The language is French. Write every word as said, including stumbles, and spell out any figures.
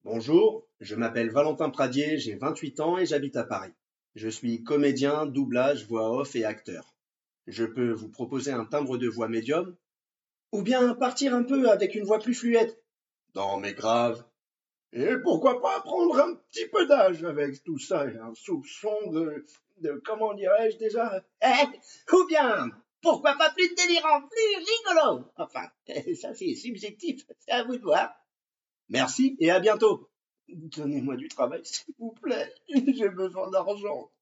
Bonjour, je m'appelle Valentin Pradier, j'ai vingt-huit ans et j'habite à Paris. Je suis comédien, doublage, voix off et acteur. Je peux vous proposer un timbre de voix médium ou bien partir un peu avec une voix plus fluette. Non mais grave. Et pourquoi pas prendre un petit peu d'âge avec tout ça, un soupçon de, de comment dirais-je déjà. Eh, ou bien, pourquoi pas plus délirant, plus rigolo? Enfin, ça c'est subjectif, c'est à vous de voir. Merci et à bientôt. Donnez-moi du travail s'il vous plaît, j'ai besoin d'argent.